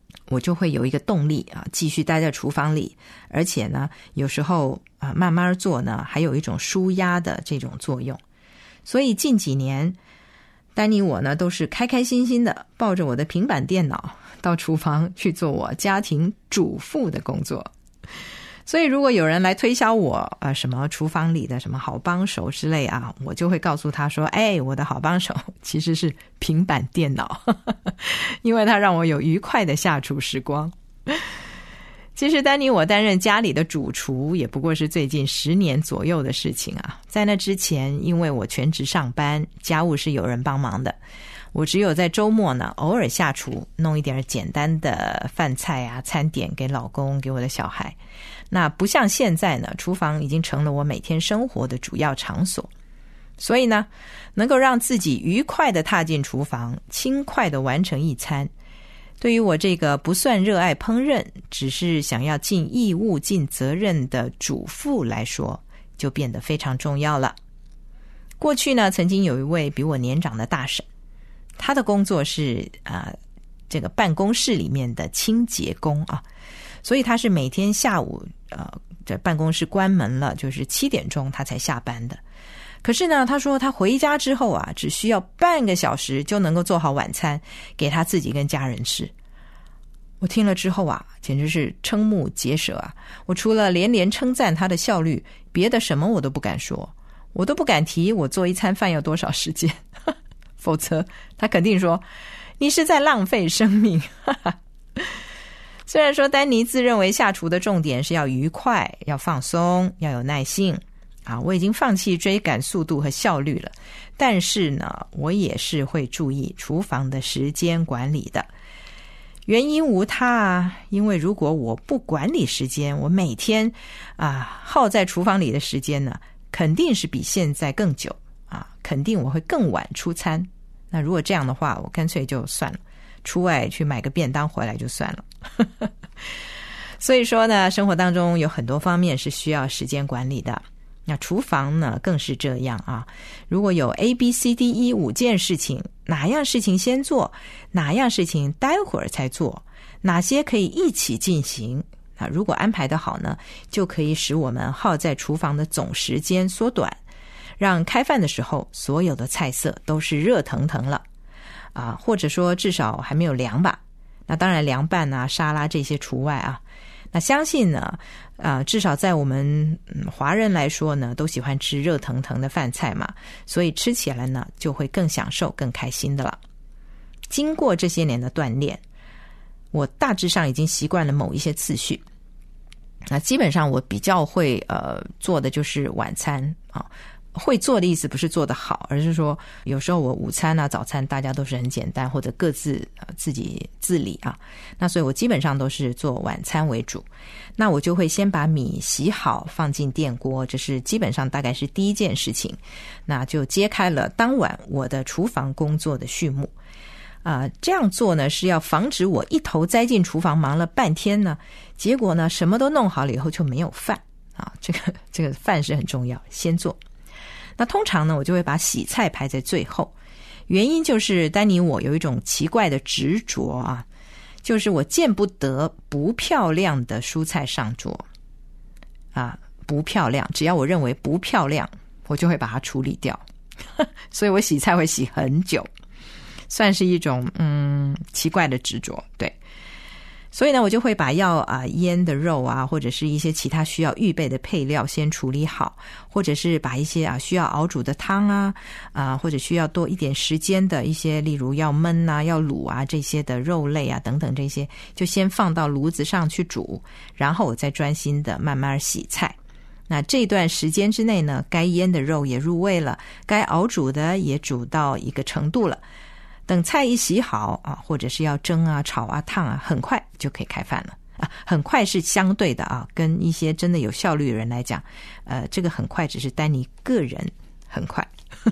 我就会有一个动力啊，继续待在厨房里，而且呢，有时候啊慢慢做呢，还有一种舒压的这种作用。所以近几年，丹尼我呢都是开开心心的抱着我的平板电脑到厨房去做我家庭主妇的工作。所以如果有人来推销我呃什么厨房里的什么好帮手之类啊，我就会告诉他说，哎，我的好帮手其实是平板电脑，因为它让我有愉快的下厨时光。其实丹尼我担任家里的主厨也不过是最近十年左右的事情啊。在那之前，因为我全职上班，家务是有人帮忙的，我只有在周末呢偶尔下厨，弄一点简单的饭菜啊餐点给老公给我的小孩。那不像现在呢，厨房已经成了我每天生活的主要场所，所以呢能够让自己愉快地踏进厨房，轻快地完成一餐，对于我这个不算热爱烹饪，只是想要尽义务尽责任的主妇来说，就变得非常重要了。过去呢，曾经有一位比我年长的大婶，她的工作是啊、呃，这个办公室里面的清洁工啊，所以她是每天下午呃，这办公室关门了，就是七点钟她才下班的。可是呢，她说她回家之后啊，只需要半个小时就能够做好晚餐给她自己跟家人吃。我听了之后啊，简直是瞠目结舌啊！我除了连连称赞她的效率，别的什么我都不敢说，我都不敢提我做一餐饭要多少时间，否则她肯定说你是在浪费生命。虽然说丹尼自认为下厨的重点是要愉快，要放松，要有耐性啊，我已经放弃追赶速度和效率了，但是呢，我也是会注意厨房的时间管理的。原因无他啊，因为如果我不管理时间，我每天啊耗在厨房里的时间呢，肯定是比现在更久啊，肯定我会更晚出餐。那如果这样的话，我干脆就算了，出外去买个便当回来就算了。所以说呢，生活当中有很多方面是需要时间管理的。那厨房呢更是这样啊，如果有 A B C D E 五件事情，哪样事情先做，哪样事情待会儿才做，哪些可以一起进行啊，如果安排得好呢，就可以使我们耗在厨房的总时间缩短，让开饭的时候所有的菜色都是热腾腾了啊，或者说至少还没有凉吧。那当然凉拌啊沙拉这些除外啊。那相信呢呃，至少在我们、嗯、华人来说呢，都喜欢吃热腾腾的饭菜嘛，所以吃起来呢就会更享受更开心的了。经过这些年的锻炼，我大致上已经习惯了某一些次序。那基本上我比较会呃做的就是晚餐啊，会做的意思不是做得好，而是说有时候我午餐啊早餐大家都是很简单，或者各自、呃、自己自理啊，那所以我基本上都是做晚餐为主。那我就会先把米洗好放进电锅，这是基本上大概是第一件事情，那就揭开了当晚我的厨房工作的序幕啊、呃，这样做呢是要防止我一头栽进厨房忙了半天呢，结果呢什么都弄好了以后就没有饭啊，这个这个饭是很重要，先做。那通常呢我就会把洗菜排在最后，原因就是丹尼我有一种奇怪的执着啊，就是我见不得不漂亮的蔬菜上桌啊，不漂亮，只要我认为不漂亮我就会把它处理掉所以我洗菜会洗很久，算是一种嗯奇怪的执着。对，所以呢我就会把要啊腌的肉啊，或者是一些其他需要预备的配料先处理好，或者是把一些啊需要熬煮的汤啊啊或者需要多一点时间的一些，例如要焖啊要卤啊这些的肉类啊等等，这些就先放到炉子上去煮，然后我再专心的慢慢洗菜。那这段时间之内呢，该腌的肉也入味了，该熬煮的也煮到一个程度了，等菜一洗好啊，或者是要蒸啊炒啊烫啊，很快就可以开饭了啊。很快是相对的啊，跟一些真的有效率的人来讲，呃，这个很快只是丹尼个人很快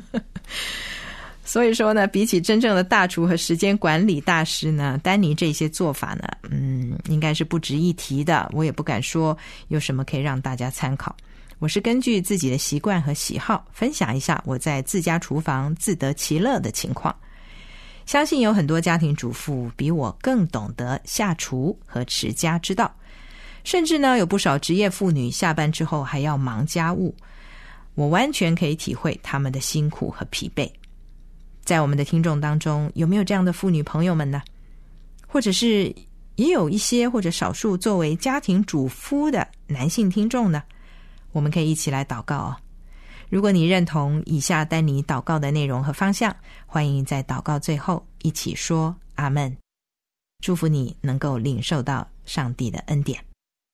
所以说呢，比起真正的大厨和时间管理大师呢，丹尼这些做法呢嗯，应该是不值一提的，我也不敢说有什么可以让大家参考。我是根据自己的习惯和喜好分享一下我在自家厨房自得其乐的情况。 相信有很多家庭主妇比我更懂得下厨和持家之道，甚至呢有不少职业妇女下班之后还要忙家务，我完全可以体会他们的辛苦和疲惫。在我们的听众当中，有没有这样的妇女朋友们呢？或者是也有一些或者少数作为家庭主夫的男性听众呢？我们可以一起来祷告哦。如果你认同以下丹尼祷告的内容和方向，欢迎在祷告最后一起说阿们。祝福你能够领受到上帝的恩典。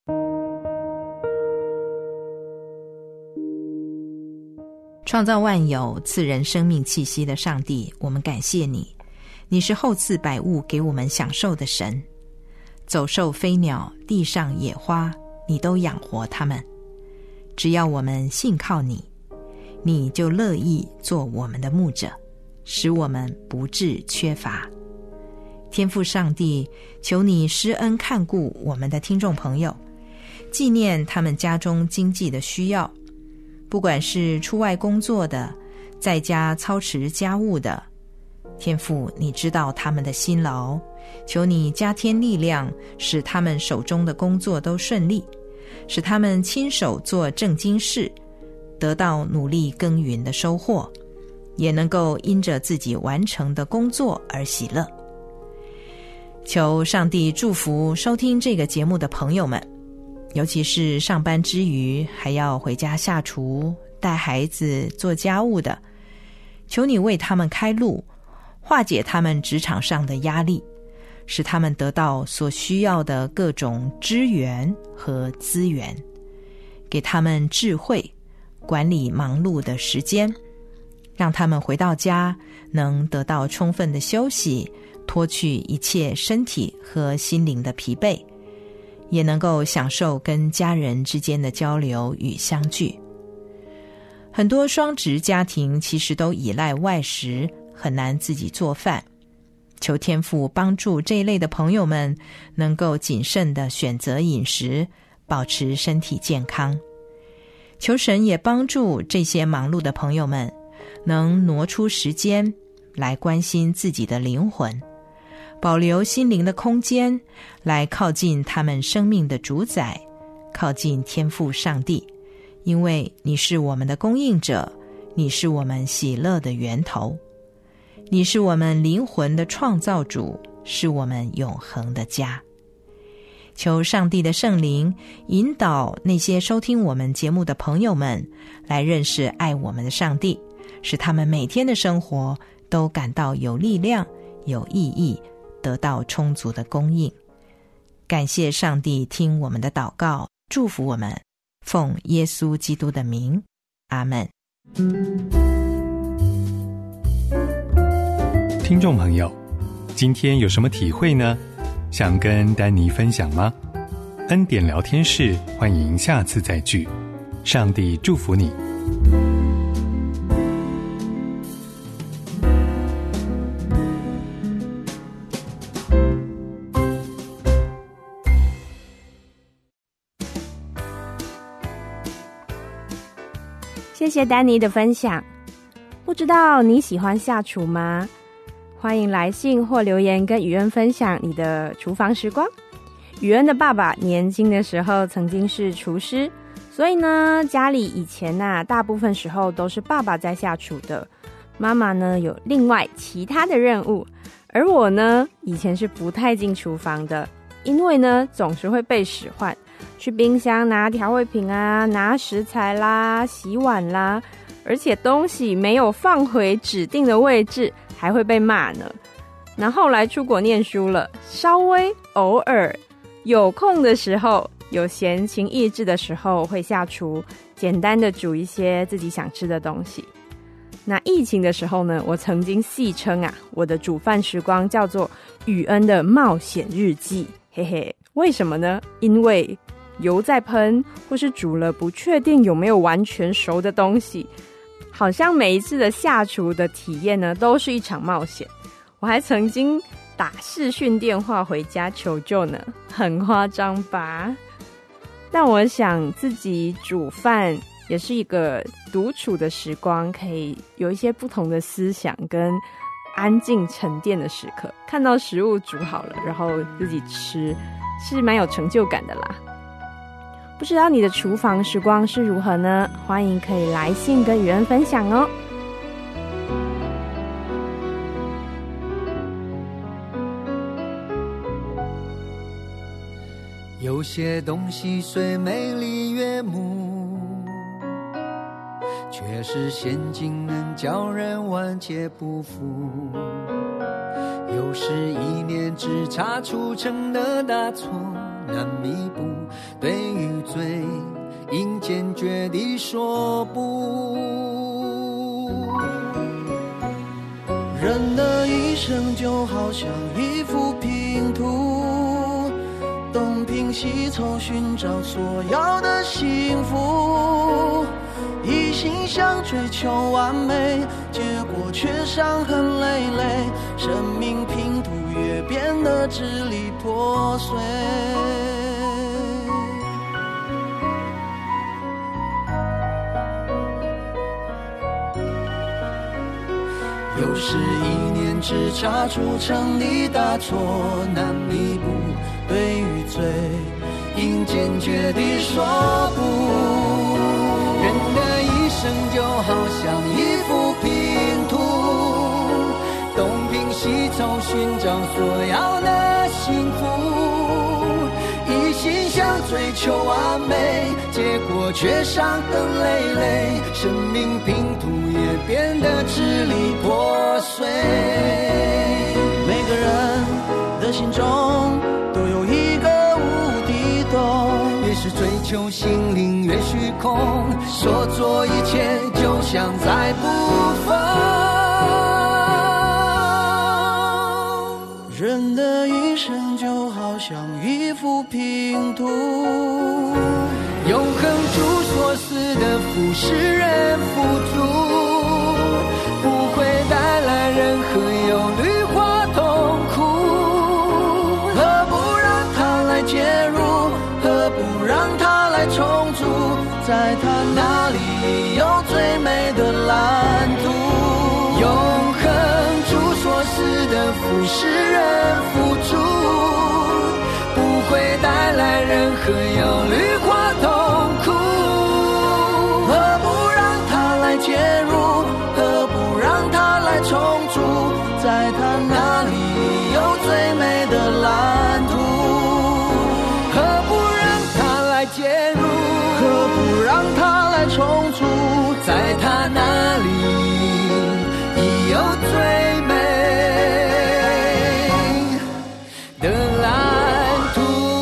创造万有、赐人生命气息的上帝，我们感谢你，你是厚赐百物给我们享受的神。走兽飞鸟、地上野花，你都养活它们。只要我们信靠你，你就乐意做我们的牧者，使我们不致缺乏。天父上帝，求你施恩看顾我们的听众朋友，纪念他们家中经济的需要，不管是出外工作的，在家操持家务的，天父你知道他们的辛劳，求你加添力量，使他们手中的工作都顺利，使他们亲手做正经事，得到努力耕耘的收获，也能够因着自己完成的工作而喜乐。求上帝祝福收听这个节目的朋友们，尤其是上班之余还要回家下厨、带孩子、做家务的，求你为他们开路，化解他们职场上的压力，使他们得到所需要的各种支援和资源，给他们智慧，管理忙碌的时间，让他们回到家能得到充分的休息，脱去一切身体和心灵的疲惫，也能够享受跟家人之间的交流与相聚。很多双职家庭其实都依赖外食，很难自己做饭。求天父帮助这一类的朋友们能够谨慎地选择饮食，保持身体健康。求神也帮助这些忙碌的朋友们能挪出时间来关心自己的灵魂，保留心灵的空间来靠近他们生命的主宰，靠近天父上帝。因为你是我们的供应者，你是我们喜乐的源头，你是我们灵魂的创造主，是我们永恒的家。求上帝的圣灵引导那些收听我们节目的朋友们来认识爱我们的上帝，使他们每天的生活都感到有力量、有意义，得到充足的供应。感谢上帝听我们的祷告，祝福我们，奉耶稣基督的名，阿们。 听众朋友，今天有什么体会呢？想跟丹尼分享吗？恩典聊天室，欢迎下次再聚。上帝祝福你。 谢谢丹尼的分享。不知道你喜欢下厨吗？欢迎来信或留言跟宇恩分享你的厨房时光。宇恩的爸爸年轻的时候曾经是厨师，所以呢，家里以前啊，大部分时候都是爸爸在下厨的，妈妈呢有另外其他的任务。而我呢，以前是不太进厨房的，因为呢总是会被使唤，去冰箱拿调味品啊，拿食材啦，洗碗啦，而且东西没有放回指定的位置还会被骂呢。那后来出国念书了，稍微偶尔有空的时候，有闲情逸致的时候会下厨，简单的煮一些自己想吃的东西。那疫情的时候呢，我曾经戏称啊，我的煮饭时光叫做宇恩的冒险日记，嘿嘿。为什么呢？因为油在喷，或是煮了不确定有没有完全熟的东西，好像每一次的下厨的体验呢，都是一场冒险。我还曾经打视讯电话回家求救呢，很夸张吧？但我想自己煮饭也是一个独处的时光，可以有一些不同的思想跟安静沉淀的时刻，看到食物煮好了，然后自己吃，是蛮有成就感的啦。不知道你的厨房时光是如何呢？欢迎可以来信跟宇恩分享哦。 有些东西虽美丽悦目，却是陷阱能叫人万劫不复。有时一念之差铸成的大错难弥补，对与罪应坚决地说不。人的一生就好像一幅拼图，东拼西凑寻找所要的幸福，一心想追求完美，结果却伤痕累累，生命拼图也变得支离破碎。有时一念之差铸成的大错难弥补，对与罪应坚决地说不。人的一生就好像一幅拼图，东拼西凑寻找所要的幸福，一心想追求完美，结果却伤痕累累，生命拼图也变得支离破碎。每个人的心中都有一个无底洞，越是追求心灵越虚空，所做一切就像在捕风。人的一生就好像一幅拼图，永恒主所赐的福使人富足，不会带来任何忧虑或痛苦。何不让它来介入，何不让它来重组，在它那里有最美的蓝图。永恒主所赐的福使人富足，不会带来任何忧虑或痛苦。何不让它来介入，何不让它来重组，在它那里有最美的蓝图。何不让它来介入，何不让它来重组，在它那里已有最美的蓝图。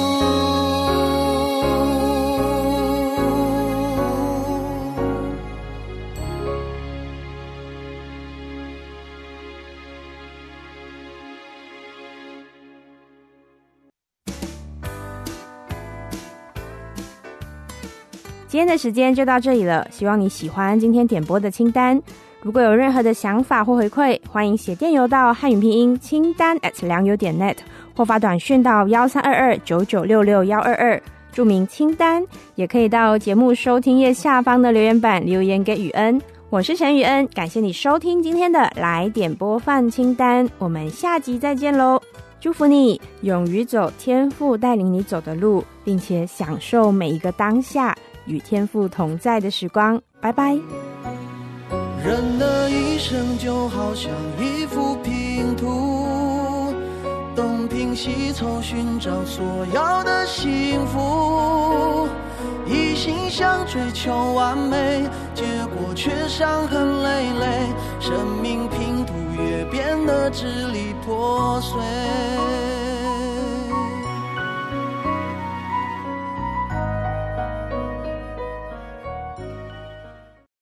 今天的时间就到这里了，希望你喜欢今天点播的清单。如果有任何的想法或回馈，欢迎写电邮到汉语拼音清单 at 良友点 net， 或发短讯到一三二二九九六六一二二，注明清单。也可以到节目收听页下方的留言板留言给宇恩。我是陈宇恩，感谢你收听今天的来点播饭清单，我们下集再见喽！祝福你勇于走天父带领你走的路，并且享受每一个当下与天父同在的时光。拜拜。 人的一生就好像一幅拼图，东拼西凑寻找所要的幸福，一心想追求完美，结果却伤痕累累，生命拼图也变得支离破碎。